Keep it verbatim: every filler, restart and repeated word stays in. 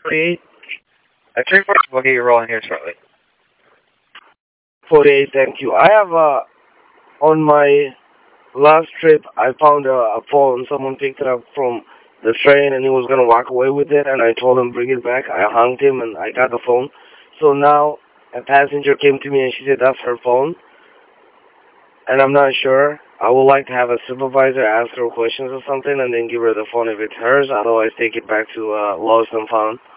forty-eight? A three forty will get you rolling here shortly. forty-eight, thank you. I have, uh, on my last trip, I found a, a phone. Someone picked it up from the train and he was going to walk away with it, and I told him bring it back. I hung him and I got the phone. So now a passenger came to me and she said that's her phone, and I'm not sure. I would like to have a supervisor ask her questions or something and then give her the phone if it's hers. Otherwise, take it back to uh, Lost and Found.